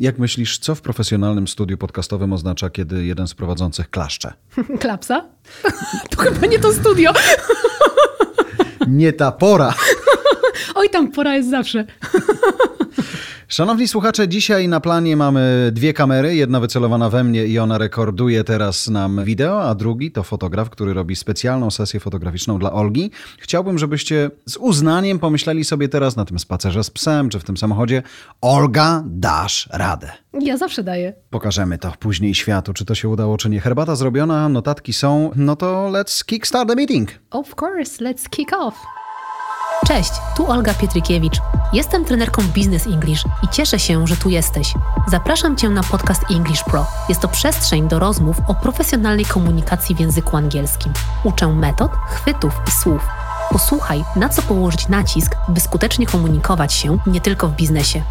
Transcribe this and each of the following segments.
Jak myślisz, co w profesjonalnym studiu podcastowym oznacza, kiedy jeden z prowadzących klaszcze? Klapsa? To chyba nie to studio. Nie ta pora. Oj, tam pora jest zawsze. Szanowni słuchacze, dzisiaj na planie mamy 2 kamery. Jedna wycelowana we mnie i ona rekorduje teraz nam wideo, a drugi to fotograf, który robi specjalną sesję fotograficzną dla Olgi. Chciałbym, żebyście z uznaniem pomyśleli sobie teraz na tym spacerze z psem, czy w tym samochodzie: Olga, dasz radę. Ja zawsze daję. Pokażemy to później światu, czy to się udało, czy nie. Herbata zrobiona, notatki są, no to let's kickstart the meeting. Of course, let's kick off. Cześć, tu Olga Pietrikiewicz. Jestem trenerką Business English i cieszę się, że tu jesteś. Zapraszam Cię na podcast English Pro. Jest to przestrzeń do rozmów o profesjonalnej komunikacji w języku angielskim. Uczę metod, chwytów i słów. Posłuchaj, na co położyć nacisk, by skutecznie komunikować się nie tylko w biznesie.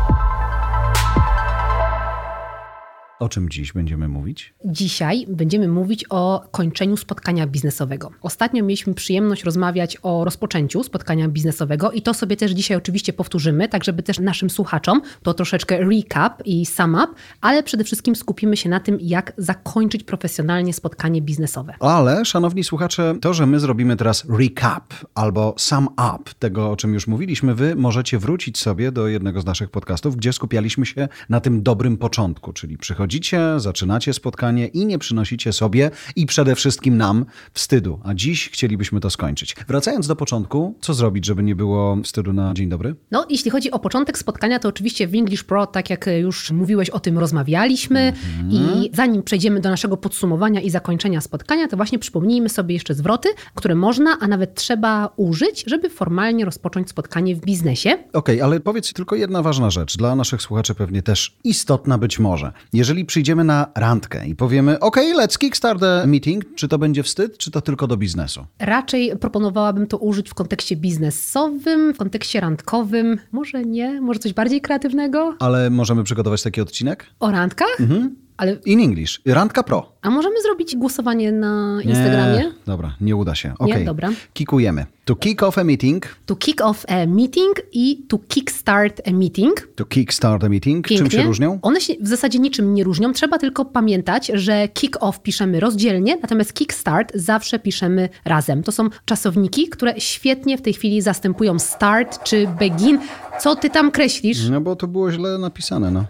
O czym dziś będziemy mówić? Dzisiaj będziemy mówić o kończeniu spotkania biznesowego. Ostatnio mieliśmy przyjemność rozmawiać o rozpoczęciu spotkania biznesowego i to sobie też dzisiaj oczywiście powtórzymy, tak żeby też naszym słuchaczom to troszeczkę recap i sum up, ale przede wszystkim skupimy się na tym, jak zakończyć profesjonalnie spotkanie biznesowe. Ale, szanowni słuchacze, to, że my zrobimy teraz recap albo sum up tego, o czym już mówiliśmy, wy możecie wrócić sobie do jednego z naszych podcastów, gdzie skupialiśmy się na tym dobrym początku, czyli przychodzicie, zaczynacie spotkanie i nie przynosicie sobie i przede wszystkim nam wstydu. A dziś chcielibyśmy to skończyć. Wracając do początku, co zrobić, żeby nie było wstydu na dzień dobry? No, jeśli chodzi o początek spotkania, to oczywiście w English Pro, tak jak już mówiłeś, o tym rozmawialiśmy i zanim przejdziemy do naszego podsumowania i zakończenia spotkania, to właśnie przypomnijmy sobie jeszcze zwroty, które można, a nawet trzeba użyć, żeby formalnie rozpocząć spotkanie w biznesie. Okej, ale powiedz tylko jedna ważna rzecz, dla naszych słuchaczy pewnie też istotna być może. Jeżeli przyjdziemy na randkę i powiemy: okej, let's kickstart the meeting, czy to będzie wstyd, czy to tylko do biznesu? Raczej proponowałabym to użyć w kontekście biznesowym, w kontekście randkowym. Może nie, może coś bardziej kreatywnego? Ale możemy przygotować taki odcinek? O randkach? Ale... In English. Randka Pro. A możemy zrobić głosowanie na Instagramie? Nie, dobra, nie uda się. Nie? Dobra. Kikujemy. To kick off a meeting. To kick off a meeting i to kickstart a meeting. To kickstart a meeting. Pięknie. Czym się różnią? One się w zasadzie niczym nie różnią. Trzeba tylko pamiętać, że kick off piszemy rozdzielnie, natomiast kickstart zawsze piszemy razem. To są czasowniki, które świetnie w tej chwili zastępują start czy begin. Co ty tam kreślisz? No bo to było źle napisane, no.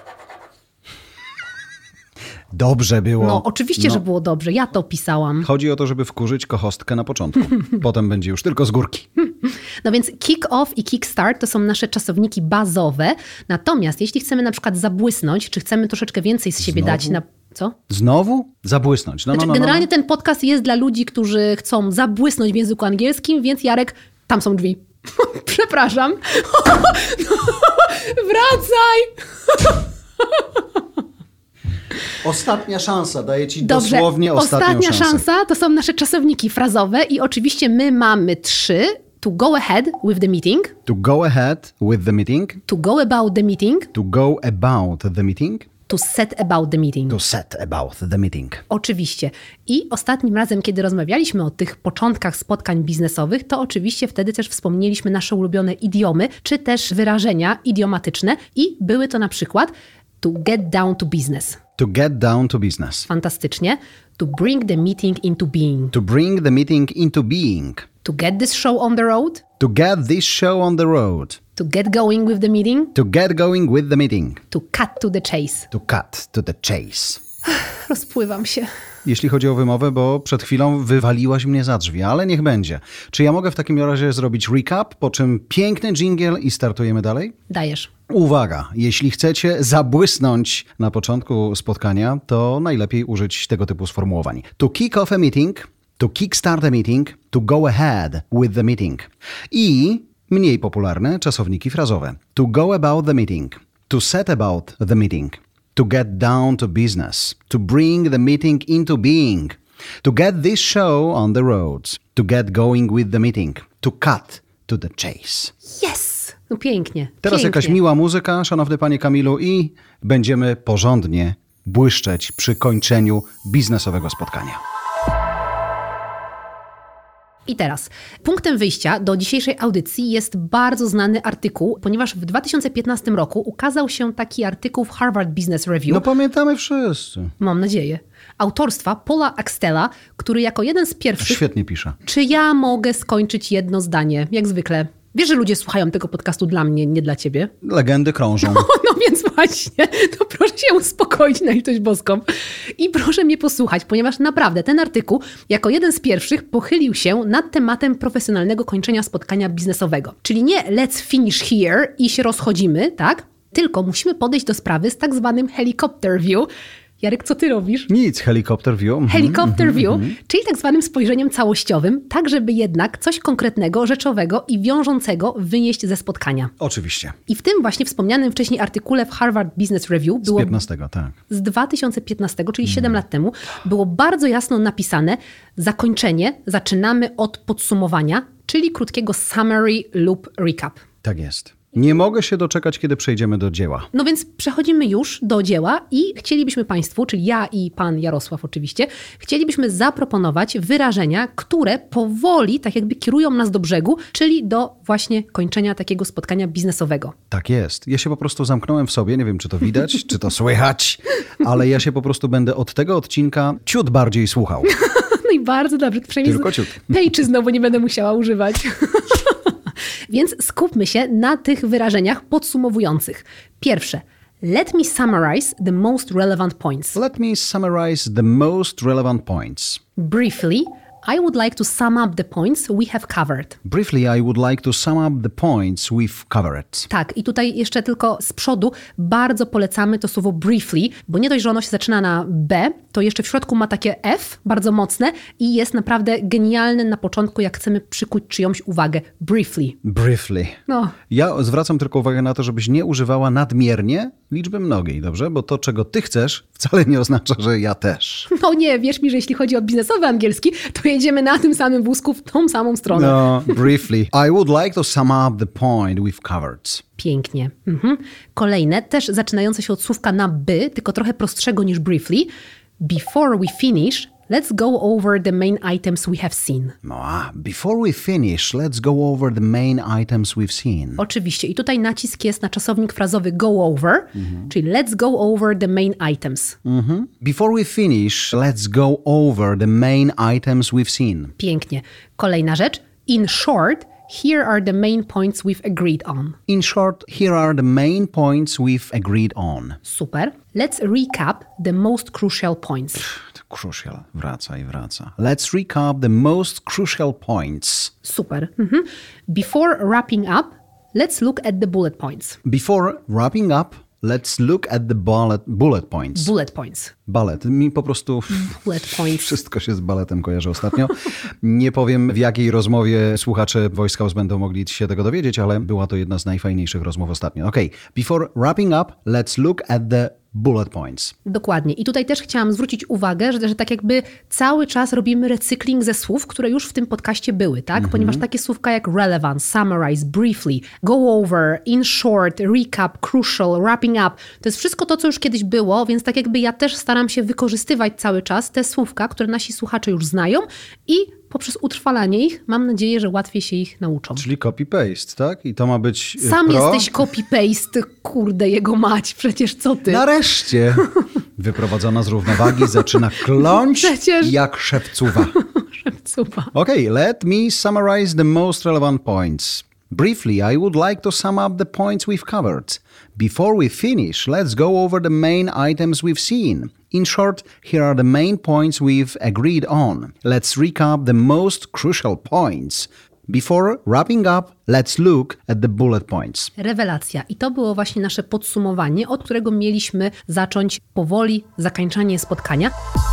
Dobrze było. No, oczywiście, że było dobrze. Ja to pisałam. Chodzi o to, żeby wkurzyć kohostkę na początku. Potem będzie już tylko z górki. No więc kick off i kickstart to są nasze czasowniki bazowe. Natomiast jeśli chcemy na przykład zabłysnąć, czy chcemy troszeczkę więcej z siebie dać na... Co? Znowu? Zabłysnąć. No. Generalnie ten podcast jest dla ludzi, którzy chcą zabłysnąć w języku angielskim, więc Jarek, tam są drzwi. Przepraszam. Wracaj! Ostatnia szansa, daję ci Dobrze, dosłownie ostatnia szansa to są nasze czasowniki frazowe i oczywiście my mamy 3. To go ahead with the meeting. To go ahead with the meeting. To go about the meeting. To go about the meeting. To set about the meeting. To set about the meeting. Oczywiście. I ostatnim razem, kiedy rozmawialiśmy o tych początkach spotkań biznesowych, to oczywiście wtedy też wspomnieliśmy nasze ulubione idiomy, czy też wyrażenia idiomatyczne i były to na przykład to get down to business. To get down to business. Fantastycznie. To bring the meeting into being. To bring the meeting into being. To get this show on the road. To get this show on the road. To get going with the meeting. To get going with the meeting. To cut to the chase. To cut to the chase. Rozpływam się. Jeśli chodzi o wymowę, bo przed chwilą wywaliłaś mnie za drzwi, ale niech będzie. Czy ja mogę w takim razie zrobić recap, po czym piękny dżingiel i startujemy dalej? Dajesz. Uwaga, jeśli chcecie zabłysnąć na początku spotkania, to najlepiej użyć tego typu sformułowań. To kick off a meeting, to kickstart a meeting, to go ahead with the meeting. I mniej popularne czasowniki frazowe. To go about the meeting, to set about the meeting, to get down to business, to bring the meeting into being, to get this show on the roads, to get going with the meeting, to cut to the chase. Yes! No pięknie. Teraz pięknie. jakaś miła muzyka, szanowny panie Kamilu, i będziemy porządnie błyszczeć przy kończeniu biznesowego spotkania. I teraz, punktem wyjścia do dzisiejszej audycji jest bardzo znany artykuł, ponieważ w 2015 roku ukazał się taki artykuł w Harvard Business Review. No pamiętamy wszyscy. Mam nadzieję. Autorstwa Paula Axtella, który jako jeden z pierwszych... Świetnie pisze. Czy ja mogę skończyć jedno zdanie? Jak zwykle. Wiesz, że ludzie słuchają tego podcastu dla mnie, nie dla ciebie? Legendy krążą. No więc właśnie, to proszę się uspokoić na litość boską. I proszę mnie posłuchać, ponieważ naprawdę ten artykuł jako jeden z pierwszych pochylił się nad tematem profesjonalnego kończenia spotkania biznesowego. Czyli nie let's finish here i się rozchodzimy, tak? Tylko musimy podejść do sprawy z tak zwanym helicopter view. Jarek, co ty robisz? Nic, helicopter view. Helicopter view, czyli tak zwanym spojrzeniem całościowym, tak żeby jednak coś konkretnego, rzeczowego i wiążącego wynieść ze spotkania. Oczywiście. I w tym właśnie wspomnianym wcześniej artykule w Harvard Business Review było... Z 15, tak. Z 2015, czyli 7 lat temu, było bardzo jasno napisane zakończenie zaczynamy od podsumowania, czyli krótkiego summary lub recap. Tak jest. Nie mogę się doczekać, kiedy przejdziemy do dzieła. No więc przechodzimy już do dzieła i chcielibyśmy Państwu, czyli ja i pan Jarosław oczywiście, chcielibyśmy zaproponować wyrażenia, które powoli tak jakby kierują nas do brzegu, czyli do właśnie kończenia takiego spotkania biznesowego. Tak jest. Ja się po prostu zamknąłem w sobie, nie wiem czy to widać, czy to słychać, ale ja się po prostu będę od tego odcinka ciut bardziej słuchał. No i bardzo dobrze, przynajmniej Tylko ciut. Page'y znowu nie będę musiała używać. Więc skupmy się na tych wyrażeniach podsumowujących. Pierwsze. Let me summarize the most relevant points. Let me summarize the most relevant points. Briefly, I would like to sum up the points we have covered. Briefly, I would like to sum up the points we've covered. Tak, i tutaj jeszcze tylko z przodu bardzo polecamy to słowo briefly, bo nie dość, że ono się zaczyna na B, to jeszcze w środku ma takie F, bardzo mocne i jest naprawdę genialne na początku, jak chcemy przykuć czyjąś uwagę. Briefly. Briefly. No. Ja zwracam tylko uwagę na to, żebyś nie używała nadmiernie liczby mnogiej, dobrze? Bo to, czego ty chcesz, wcale nie oznacza, że ja też. No nie, wierz mi, że jeśli chodzi o biznesowy angielski, to jedziemy na tym samym wózku w tą samą stronę. No, briefly. I would like to sum up the point we've covered. Pięknie. Kolejne, też zaczynające się od słówka na by, tylko trochę prostszego niż briefly. Before we finish, let's go over the main items we have seen. Before we finish, let's go over the main items we've seen. Oczywiście. I tutaj nacisk jest na czasownik frazowy go over, czyli let's go over the main items. Before we finish, let's go over the main items we've seen. Pięknie. Kolejna rzecz. In short, here are the main points we've agreed on. In short, here are the main points we've agreed on. Super. Let's recap the most crucial points. Crucial. Wraca i wraca. Let's recap the most crucial points. Super. Before wrapping up, let's look at the bullet points. Before wrapping up, let's look at the bullet points. Bullet points. Balet. Mi po prostu Bullet points. wszystko się z baletem kojarzy ostatnio. Nie powiem, w jakiej rozmowie słuchacze Voice House będą mogli się tego dowiedzieć, ale była to jedna z najfajniejszych rozmów ostatnio. Okay. Before wrapping up, let's look at the bullet points. Dokładnie. I tutaj też chciałam zwrócić uwagę, że tak jakby cały czas robimy recykling ze słów, które już w tym podcaście były, tak? Ponieważ takie słówka jak relevant, summarize, briefly, go over, in short, recap, crucial, wrapping up, to jest wszystko to, co już kiedyś było, więc tak jakby ja też staram się wykorzystywać cały czas te słówka, które nasi słuchacze już znają i poprzez utrwalanie ich mam nadzieję, że łatwiej się ich nauczą. Czyli copy-paste, tak? I to ma być Sam jesteś copy-paste, kurde jego mać, przecież co ty? Nareszcie wyprowadzona z równowagi zaczyna kląć Przecież... jak szewcuwa. Szewcuwa. Okay, let me summarize the most relevant points. Briefly, I would like to sum up the points we've covered. Before we finish, let's go over the main items we've seen. In short, here are the main points we've agreed on. Let's recap the most crucial points. Before wrapping up, let's look at the bullet points. Rewelacja. I to było właśnie nasze podsumowanie, od którego mieliśmy zacząć powoli zakończenie spotkania.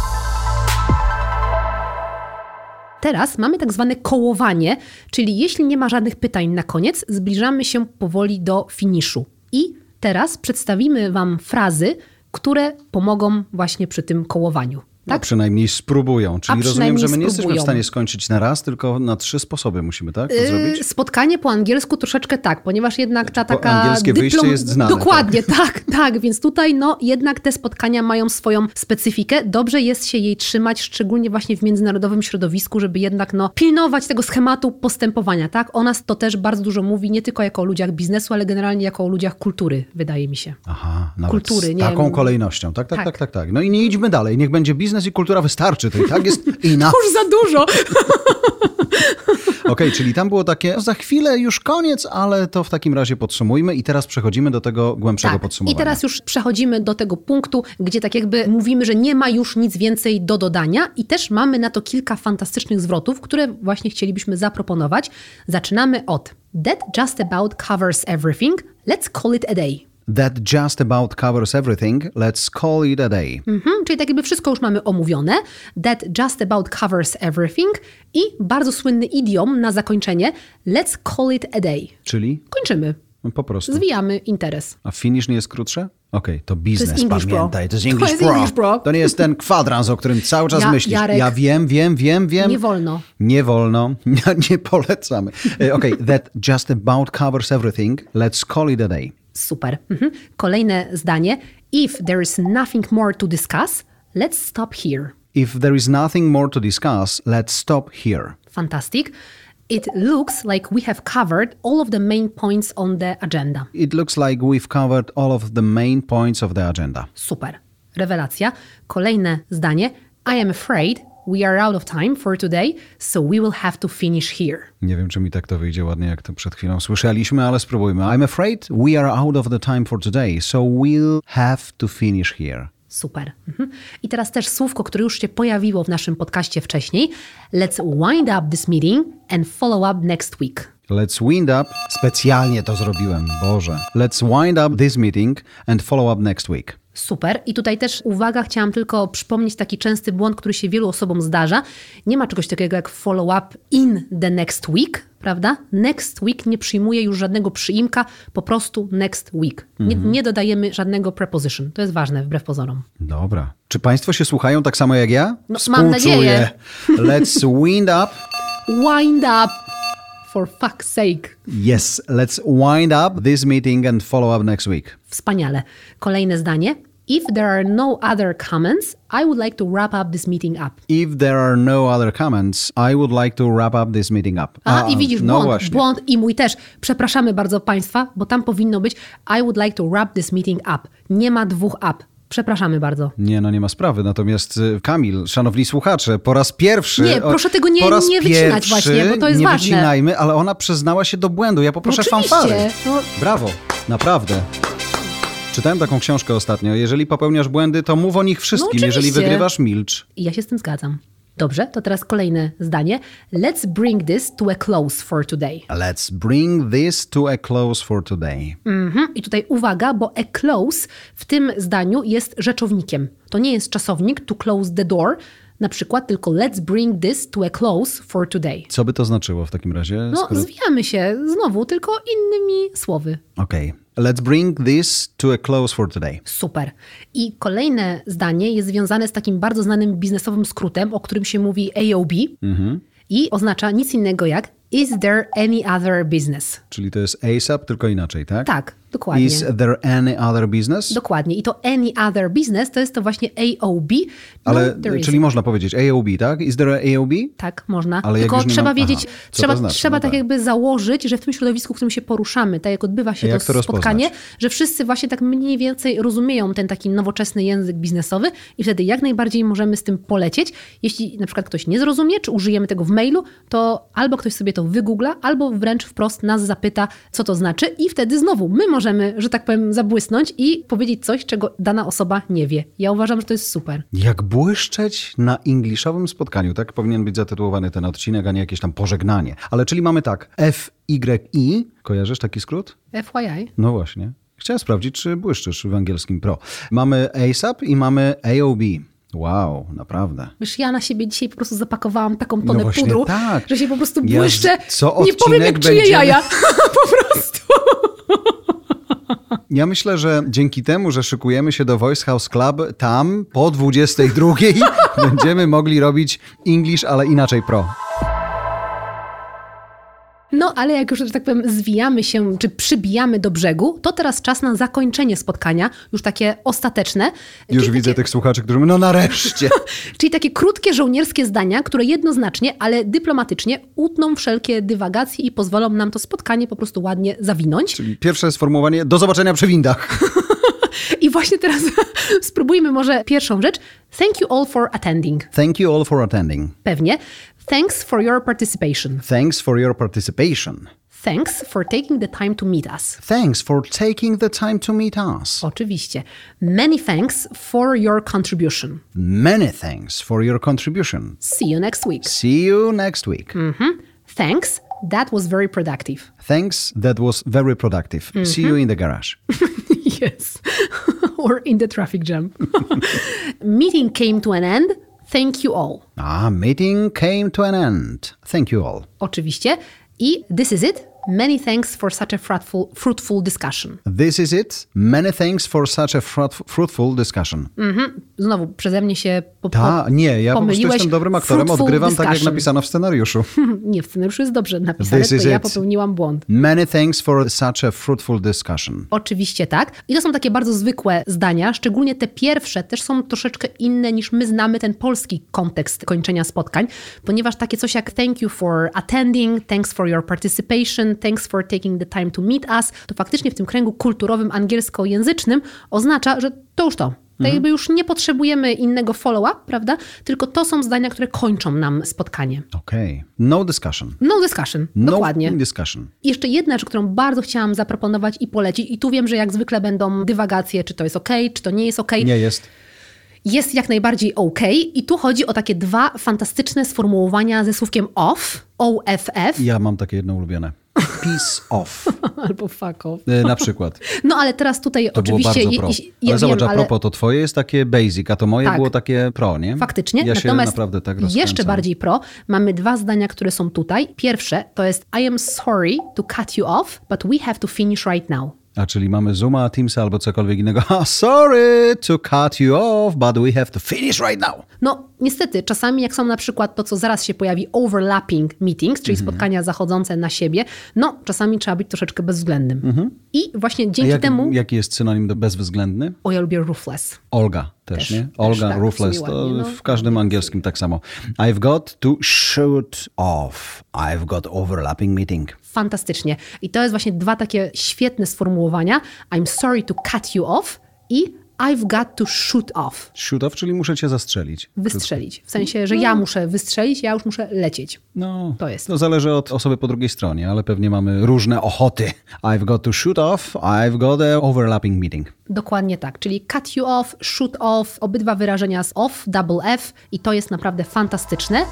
Teraz mamy tak zwane kołowanie, czyli jeśli nie ma żadnych pytań na koniec, zbliżamy się powoli do finiszu. I teraz przedstawimy Wam frazy, które pomogą właśnie przy tym kołowaniu. No, przynajmniej spróbują. Czyli rozumiem, że my nie jesteśmy w spróbują. stanie skończyć na raz, tylko na 3 sposoby musimy, tak? To zrobić? Spotkanie po angielsku troszeczkę tak, ponieważ jednak ta taka angielskie wyjście jest znane. Dokładnie, tak. Więc tutaj jednak te spotkania mają swoją specyfikę. Dobrze jest się jej trzymać, szczególnie właśnie w międzynarodowym środowisku, żeby jednak pilnować tego schematu postępowania, tak? O nas to też bardzo dużo mówi, nie tylko jako o ludziach biznesu, ale generalnie jako o ludziach kultury, wydaje mi się. Aha, nawet kultury, z nie taką wiem. kolejnością. Tak. No i nie idźmy dalej. Niech będzie biznes i kultura wystarczy. To i tak jest enough. Już za dużo. Okej, czyli tam było takie, za chwilę już koniec, ale to w takim razie podsumujmy i teraz przechodzimy do tego głębszego podsumowania. I teraz już przechodzimy do tego punktu, gdzie tak jakby mówimy, że nie ma już nic więcej do dodania i też mamy na to kilka fantastycznych zwrotów, które właśnie chcielibyśmy zaproponować. Zaczynamy od That just about covers everything. Let's call it a day. That just about covers everything. Let's call it a day. Czyli tak jakby wszystko już mamy omówione. That just about covers everything. I bardzo słynny idiom na zakończenie. Let's call it a day. Czyli? Kończymy. No, po prostu. Zwijamy interes. A finish nie jest krótsze? Okej, to biznes, To jest English Pro. pamiętaj. To jest To English jest Pro. English Pro. To nie jest ten kwadrans, o którym cały czas myślisz. Jarek. Ja wiem. Nie wolno. Nie wolno. Nie polecamy. Okej, that just about covers everything. Let's call it a day. Super. Kolejne zdanie. If there is nothing more to discuss, let's stop here. If there is nothing more to discuss, let's stop here. Fantastic. It looks like we have covered all of the main points on the agenda. It looks like we've covered all of the main points of the agenda. Super. Rewelacja. Kolejne zdanie. I am afraid we are out of time for today, so we will have to finish here. Nie wiem, czy mi tak to wyjdzie ładnie, jak to przed chwilą słyszeliśmy, ale spróbujmy. I'm afraid we are out of the time for today, so we'll have to finish here. Super. I teraz też słówko, które już się pojawiło w naszym podcaście wcześniej. Let's wind up this meeting and follow up next week. Let's wind up. Specjalnie to zrobiłem, Boże. Let's wind up this meeting and follow up next week. Super. I tutaj też uwaga, chciałam tylko przypomnieć taki częsty błąd, który się wielu osobom zdarza. Nie ma czegoś takiego jak follow up in the next week, prawda? Next week nie przyjmuje już żadnego przyimka, po prostu next week. Nie dodajemy żadnego preposition. To jest ważne, wbrew pozorom. Dobra. Czy Państwo się słuchają tak samo jak ja? No, mam nadzieję. Let's wind up. Wind up. For fuck's sake. Yes, let's wind up this meeting and follow up next week. Wspaniale. Kolejne zdanie. If there are no other comments, I would like to wrap up this meeting up. If there are no other comments, I would like to wrap up this meeting up. I widzisz, błąd i mój też. Przepraszamy bardzo Państwa, bo tam powinno być I would like to wrap this meeting up. Nie ma 2 up. Przepraszamy bardzo. Nie ma sprawy. Natomiast Kamil, szanowni słuchacze, po raz pierwszy... Nie, proszę tego nie wycinać właśnie, bo to jest ważne. Nie wycinajmy, ale ona przyznała się do błędu. Ja poproszę fanfary. Brawo, naprawdę. Czytałem taką książkę ostatnio. Jeżeli popełniasz błędy, to mów o nich wszystkim. Jeżeli wygrywasz, milcz. I ja się z tym zgadzam. Dobrze, to teraz kolejne zdanie. Let's bring this to a close for today. Let's bring this to a close for today. I tutaj uwaga, bo a close w tym zdaniu jest rzeczownikiem. To nie jest czasownik to close the door, na przykład, tylko let's bring this to a close for today. Co by to znaczyło w takim razie? Zwijamy się znowu, tylko innymi słowy. Okej. Let's bring this to a close for today. Super. I kolejne zdanie jest związane z takim bardzo znanym biznesowym skrótem, o którym się mówi AOB i oznacza nic innego jak Is there any other business? Czyli to jest ASAP, tylko inaczej, tak? Tak, dokładnie. Is there any other business? Dokładnie. I to any other business to jest to właśnie AOB. Ale, czyli można powiedzieć AOB, tak? Is there AOB? Tak, można. Ale tylko trzeba wiedzieć, trzeba tak jakby założyć, że w tym środowisku, w którym się poruszamy, tak jak odbywa się to spotkanie, że wszyscy właśnie tak mniej więcej rozumieją ten taki nowoczesny język biznesowy i wtedy jak najbardziej możemy z tym polecieć. Jeśli na przykład ktoś nie zrozumie, czy użyjemy tego w mailu, to albo ktoś sobie to wygoogla, albo wręcz wprost nas zapyta, co to znaczy i wtedy znowu my możemy, że tak powiem, zabłysnąć i powiedzieć coś, czego dana osoba nie wie. Ja uważam, że to jest super. Jak błyszczeć na englishowym spotkaniu, tak powinien być zatytułowany ten odcinek, a nie jakieś tam pożegnanie. Ale czyli mamy tak, FYI, kojarzysz taki skrót? FYI. No właśnie. Chciałem sprawdzić, czy błyszczysz w angielskim pro. Mamy ASAP i mamy AOB. Wow, naprawdę. Wiesz, ja na siebie dzisiaj po prostu zapakowałam taką tonę pudru, tak. że się po prostu błyszczę. Co nie powiem jak czyje jaja. Po prostu. Ja myślę, że dzięki temu, że szykujemy się do Voice House Club, tam po 22 będziemy mogli robić English, ale inaczej pro. No, ale jak już, że tak powiem, zwijamy się, czy przybijamy do brzegu, to teraz czas na zakończenie spotkania, już takie ostateczne. Już widzę tych słuchaczy, którzy mówią, no nareszcie. Czyli takie krótkie, żołnierskie zdania, które jednoznacznie, ale dyplomatycznie utną wszelkie dywagacje i pozwolą nam to spotkanie po prostu ładnie zawinąć. Czyli pierwsze sformułowanie, do zobaczenia przy windach. I właśnie teraz spróbujmy może pierwszą rzecz. Thank you all for attending. Thank you all for attending. Pewnie. Thanks for your participation. Thanks for your participation. Thanks for taking the time to meet us. Thanks for taking the time to meet us. Oczywiście. Many thanks for your contribution. Many thanks for your contribution. See you next week. See you next week. Thanks. That was very productive. Thanks, that was very productive. See you in the garage. Yes. Or in the traffic jam. Meeting came to an end. Thank you all. Meeting came to an end. Thank you all. Oczywiście. I this is it. Many thanks for such a fruitful discussion. This is it. Many thanks for such a fruitful discussion. Znowu przeze mnie się nie, ja po prostu jestem dobrym aktorem. Odgrywam discussion. tak, jak napisano w scenariuszu. Nie, w scenariuszu jest dobrze napisane, to ja popełniłam błąd. Many thanks for such a fruitful discussion. Oczywiście tak. I to są takie bardzo zwykłe zdania, szczególnie te pierwsze też są troszeczkę inne niż my znamy ten polski kontekst kończenia spotkań, ponieważ takie coś jak thank you for attending, thanks for your participation, thanks for taking the time to meet us, to faktycznie w tym kręgu kulturowym angielskojęzycznym oznacza, że to już to. Tak jakby już nie potrzebujemy innego follow-up, prawda? Tylko to są zdania, które kończą nam spotkanie. Okej. No discussion. No discussion, dokładnie. No discussion. I jeszcze jedna rzecz, którą bardzo chciałam zaproponować i polecić, i tu wiem, że jak zwykle będą dywagacje, czy to jest okej, czy to nie jest okej. Nie jest. Jest jak najbardziej okej. I tu chodzi o takie dwa fantastyczne sformułowania ze słówkiem off, OFF. Ja mam takie jedno ulubione. Peace off. Albo fuck off. Na przykład. No ale teraz tutaj to oczywiście... było bardzo pro. Ale zobacz, a propos, to twoje jest takie basic, a to moje było takie pro, nie? Faktycznie. Ja Natomiast się naprawdę tak rozkręcam. Jeszcze bardziej pro. Mamy dwa zdania, które są tutaj. Pierwsze to jest I am sorry to cut you off, but we have to finish right now. A czyli mamy Zooma, Teamsa albo cokolwiek innego. Sorry to cut you off, but we have to finish right now. No niestety, czasami jak są na przykład to, co zaraz się pojawi, overlapping meetings, czyli spotkania zachodzące na siebie, no czasami trzeba być troszeczkę bezwzględnym. I właśnie dzięki temu... Jaki jest synonim do bezwzględny? O, ja lubię ruthless. Olga też, nie? Olga, tak, ruthless, to ładnie, w każdym angielskim tak samo. I've got to shoot off. I've got overlapping meeting. Fantastycznie. I to jest właśnie dwa takie świetne sformułowania. I'm sorry to cut you off i I've got to shoot off. Shoot off, czyli muszę cię zastrzelić. Wystrzelić. W sensie, że ja muszę wystrzelić, ja już muszę lecieć. No, to jest. To zależy od osoby po drugiej stronie, ale pewnie mamy różne ochoty. I've got to shoot off, I've got a overlapping meeting. Dokładnie tak, czyli cut you off, shoot off, obydwa wyrażenia z off, double F i to jest naprawdę fantastyczne.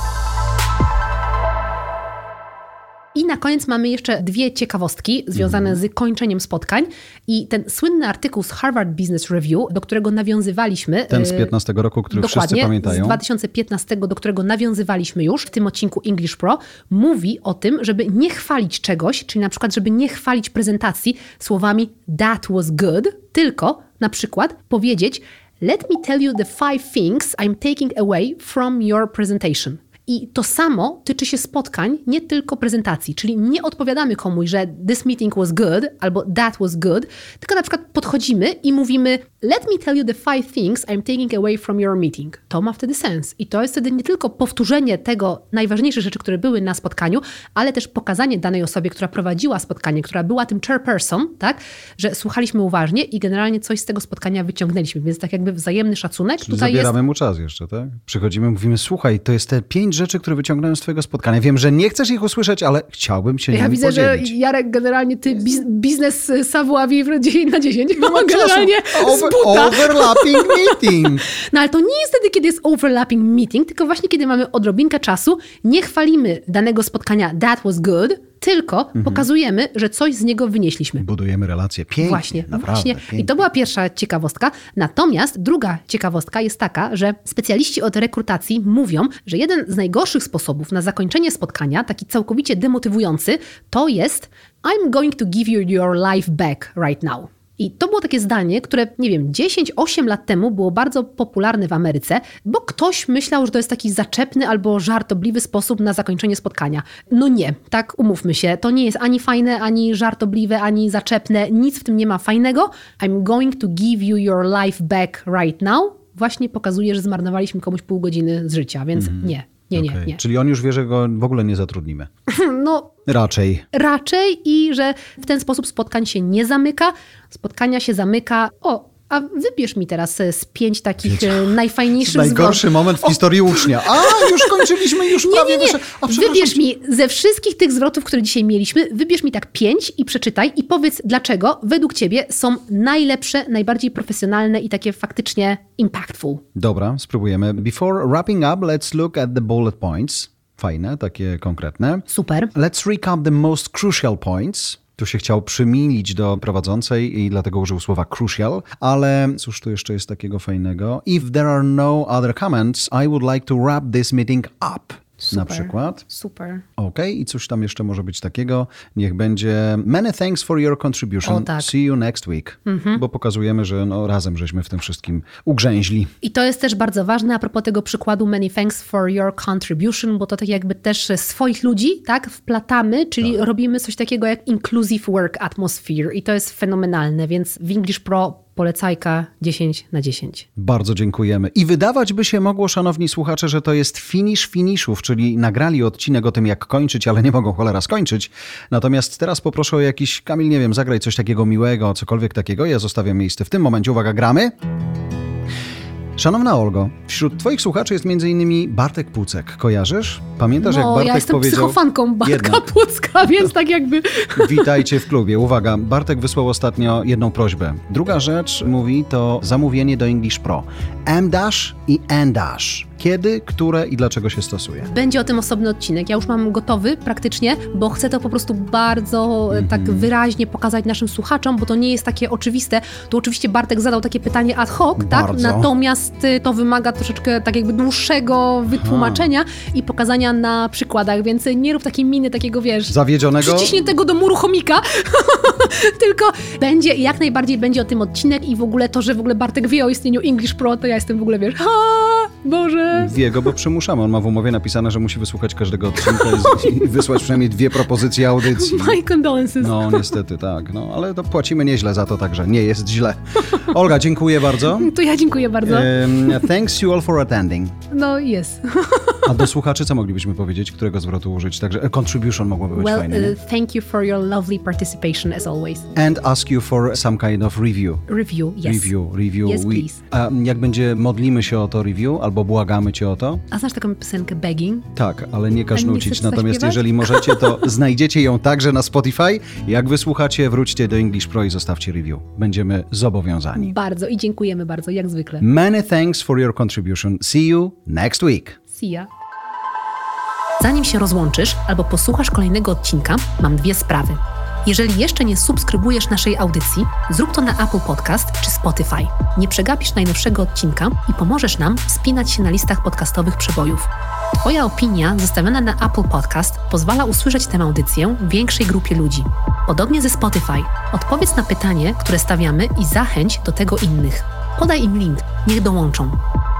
I na koniec mamy jeszcze dwie ciekawostki związane z kończeniem spotkań. I ten słynny artykuł z Harvard Business Review, do którego nawiązywaliśmy... Ten z 15 roku, który wszyscy pamiętają. Z 2015, do którego nawiązywaliśmy już w tym odcinku English Pro, mówi o tym, żeby nie chwalić czegoś, czyli na przykład, żeby nie chwalić prezentacji słowami that was good, tylko na przykład powiedzieć let me tell you the 5 things I'm taking away from your presentation. I to samo tyczy się spotkań, nie tylko prezentacji, czyli nie odpowiadamy komuś, że this meeting was good albo that was good, tylko na przykład podchodzimy i mówimy let me tell you the 5 things I'm taking away from your meeting. To ma wtedy sens. I to jest wtedy nie tylko powtórzenie tego najważniejszych rzeczy, które były na spotkaniu, ale też pokazanie danej osobie, która prowadziła spotkanie, która była tym chairperson, tak, że słuchaliśmy uważnie i generalnie coś z tego spotkania wyciągnęliśmy. Więc tak jakby wzajemny szacunek. Czyli tutaj zabieramy mu czas jeszcze, tak? Przychodzimy, mówimy słuchaj, to jest te 5 rzeczy, które wyciągnąłem z twojego spotkania. Wiem, że nie chcesz ich usłyszeć, ale chciałbym się nimi widzę, podzielić. Że Jarek generalnie ty biznes savoir-vivre 10 na 10. No generalnie overlapping meeting. No ale to nie jest wtedy, kiedy jest overlapping meeting, tylko właśnie kiedy mamy odrobinkę czasu, nie chwalimy danego spotkania that was good, tylko pokazujemy, że coś z niego wynieśliśmy. Budujemy relacje. Pięknie, właśnie, naprawdę. Pięknie. I to była pierwsza ciekawostka. Natomiast druga ciekawostka jest taka, że specjaliści od rekrutacji mówią, że jeden z najgorszych sposobów na zakończenie spotkania, taki całkowicie demotywujący, to jest I'm going to give you your life back right now. I to było takie zdanie, które, 10-8 lat temu było bardzo popularne w Ameryce, bo ktoś myślał, że to jest taki zaczepny albo żartobliwy sposób na zakończenie spotkania. No nie, tak umówmy się, to nie jest ani fajne, ani żartobliwe, ani zaczepne, nic w tym nie ma fajnego. I'm going to give you your life back right now. Właśnie pokazuje, że zmarnowaliśmy komuś pół godziny z życia, więc nie. Nie. Czyli on już wie, że go w ogóle nie zatrudnimy. No, Raczej i że w ten sposób spotkań się nie zamyka. Spotkania się zamyka... A wybierz mi teraz z 5 takich najfajniejszych Najgorszy moment w historii ucznia. Już kończyliśmy, już prawie Nie. Wybierz mi ze wszystkich tych zwrotów, które dzisiaj mieliśmy, wybierz mi tak 5 i przeczytaj i powiedz, dlaczego według ciebie są najlepsze, najbardziej profesjonalne i takie faktycznie impactful. Dobra, spróbujemy. Before wrapping up, let's look at the bullet points. Fajne, takie konkretne. Super. Let's recap the most crucial points. Tu się chciał przymilić do prowadzącej i dlatego użył słowa crucial, ale cóż tu jeszcze jest takiego fajnego? If there are no other comments, I would like to wrap this meeting up. Super, na przykład. Super. Okej, i coś tam jeszcze może być takiego. Niech będzie many thanks for your contribution. Tak. See you next week. Bo pokazujemy, że razem żeśmy w tym wszystkim ugrzęźli. I to jest też bardzo ważne a propos tego przykładu many thanks for your contribution, bo to tak jakby też swoich ludzi tak wplatamy, czyli robimy coś takiego jak inclusive work atmosphere i to jest fenomenalne, więc w English Pro polecajka 10/10. Bardzo dziękujemy. I wydawać by się mogło, szanowni słuchacze, że to jest finish finishów, czyli nagrali odcinek o tym, jak kończyć, ale nie mogą cholera skończyć. Natomiast teraz poproszę o jakiś, Kamil, nie wiem, zagraj coś takiego miłego, cokolwiek takiego. Ja zostawiam miejsce w tym momencie. Uwaga, gramy. Szanowna Olgo, wśród twoich słuchaczy jest m.in. Bartek Pucek. Kojarzysz? Pamiętasz, jak Bartek ja jestem powiedział... psychofanką Bartka Pucka, więc tak jakby... Witajcie w klubie. Uwaga, Bartek wysłał ostatnio jedną prośbę. Druga rzecz, mówi, to zamówienie do English Pro. M-dash i N-dash. Kiedy, które i dlaczego się stosuje? Będzie o tym osobny odcinek. Ja już mam gotowy praktycznie, bo chcę to po prostu bardzo tak wyraźnie pokazać naszym słuchaczom, bo to nie jest takie oczywiste. Tu oczywiście Bartek zadał takie pytanie ad hoc, tak? Natomiast to wymaga troszeczkę tak jakby dłuższego wytłumaczenia i pokazania na przykładach, więc nie rób takiej miny takiego, wiesz... Zawiedzionego? Przyciśniętego do muru chomika, tylko jak najbardziej będzie o tym odcinek i w ogóle to, że w ogóle Bartek wie o istnieniu English Pro, to ja jestem w ogóle, wiesz, Boże. Wie go, bo przymuszamy. On ma w umowie napisane, że musi wysłuchać każdego odcinka i wysłać przynajmniej 2 propozycje audycji. My condolences. No niestety tak, ale to płacimy nieźle za to, także nie jest źle. Olga, dziękuję bardzo. To ja dziękuję bardzo. Thanks you all for attending. No jest. A do słuchaczy co moglibyśmy powiedzieć? Którego zwrotu użyć? Także contribution mogłoby być fajne. Thank you for your lovely participation as always. And ask you for some kind of review. Review, yes. Review. Yes, please. A jak będzie modlimy się o to review, albo błagamy cię o to? A znasz taką piosenkę Begging? Tak, ale nie każ nucić. Nie Natomiast jeżeli możecie, to znajdziecie ją także na Spotify. Jak wysłuchacie, wróćcie do English Pro i zostawcie review. Będziemy zobowiązani. Bardzo i dziękujemy bardzo, jak zwykle. Many thanks for your contribution. See you next week. See ya. Zanim się rozłączysz albo posłuchasz kolejnego odcinka, mam 2 sprawy. Jeżeli jeszcze nie subskrybujesz naszej audycji, zrób to na Apple Podcast czy Spotify. Nie przegapisz najnowszego odcinka i pomożesz nam wspinać się na listach podcastowych przebojów. Twoja opinia zostawiona na Apple Podcast pozwala usłyszeć tę audycję większej grupie ludzi. Podobnie ze Spotify. Odpowiedz na pytanie, które stawiamy i zachęć do tego innych. Podaj im link, niech dołączą.